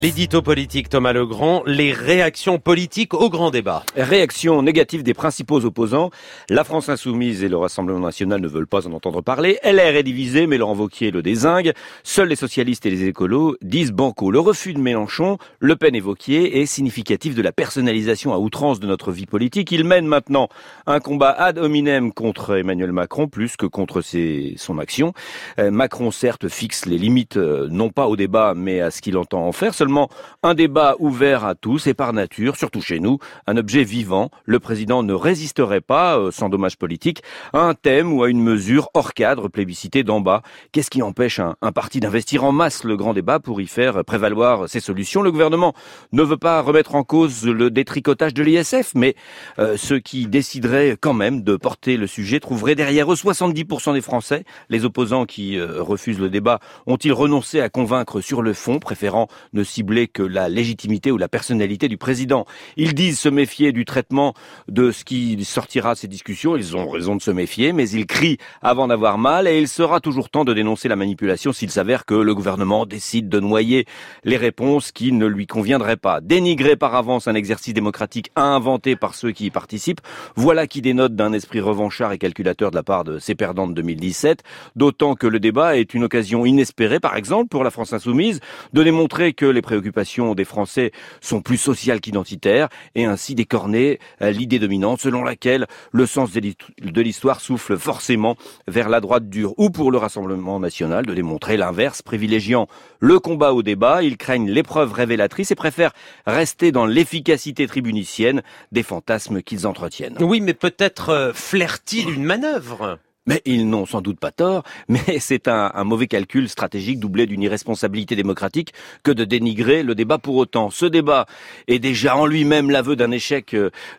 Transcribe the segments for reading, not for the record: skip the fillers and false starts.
L'édito politique Thomas Legrand, les réactions politiques au grand débat. Réaction négative des principaux opposants. La France Insoumise et le Rassemblement National ne veulent pas en entendre parler. LR est divisé, mais Laurent Wauquiez le dézingue. Seuls les socialistes et les écolos disent banco. Le refus de Mélenchon, Le Pen et Wauquiez est significatif de la personnalisation à outrance de notre vie politique. Il mène maintenant un combat ad hominem contre Emmanuel Macron, plus que contre son action. Macron, certes, fixe les limites, non pas au débat, mais à ce qu'il entend en faire. Seulement un débat ouvert à tous et par nature, surtout chez nous, un objet vivant. Le président ne résisterait pas, sans dommage politique, à un thème ou à une mesure hors cadre, plébiscité d'en bas. Qu'est-ce qui empêche un parti d'investir en masse le grand débat pour y faire prévaloir ses solutions? Le gouvernement ne veut pas remettre en cause le détricotage de l'ISF, mais ceux qui décideraient quand même de porter le sujet trouveraient derrière eux 70% des Français. Les opposants qui refusent le débat ont-ils renoncé à convaincre sur le fond, préférant ne cibler que la légitimité ou la personnalité du président? Ils disent se méfier du traitement de ce qui sortira de ces discussions. Ils ont raison de se méfier, mais ils crient avant d'avoir mal, et il sera toujours temps de dénoncer la manipulation s'il s'avère que le gouvernement décide de noyer les réponses qui ne lui conviendraient pas. Dénigrer par avance un exercice démocratique inventé par ceux qui y participent, voilà qui dénote d'un esprit revanchard et calculateur de la part de ces perdants de 2017, d'autant que le débat est une occasion inespérée, par exemple, pour la France Insoumise, de démontrer que les préoccupations des Français sont plus sociales qu'identitaires, et ainsi d'écorner l'idée dominante selon laquelle le sens de l'histoire souffle forcément vers la droite dure, ou pour le Rassemblement National de démontrer l'inverse, privilégiant le combat au débat. Ils craignent l'épreuve révélatrice et préfèrent rester dans l'efficacité tribunicienne des fantasmes qu'ils entretiennent. Oui, mais peut-être flairent-ils une manœuvre? Mais ils n'ont sans doute pas tort, mais c'est un mauvais calcul stratégique doublé d'une irresponsabilité démocratique que de dénigrer le débat pour autant. Ce débat est déjà en lui-même l'aveu de l'échec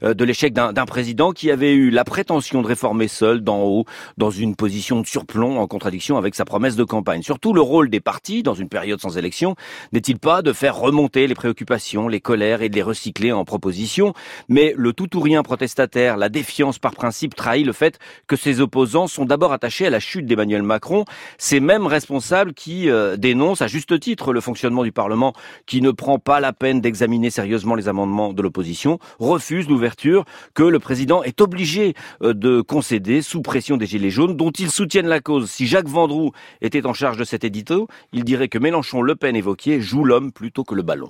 d'un président qui avait eu la prétention de réformer seul, d'en haut, dans une position de surplomb en contradiction avec sa promesse de campagne. Surtout, le rôle des partis, dans une période sans élection, n'est-il pas de faire remonter les préoccupations, les colères et de les recycler en propositions? Mais le tout ou rien protestataire, la défiance par principe trahit le fait que ses opposants sont d'abord attachés à la chute d'Emmanuel Macron, ces mêmes responsables qui dénoncent à juste titre le fonctionnement du Parlement, qui ne prend pas la peine d'examiner sérieusement les amendements de l'opposition, refusent l'ouverture que le président est obligé de concéder sous pression des Gilets jaunes, dont ils soutiennent la cause. Si Jacques Vendroux était en charge de cet édito, il dirait que Mélenchon, Le Pen et Wauquiez jouent l'homme plutôt que le ballon.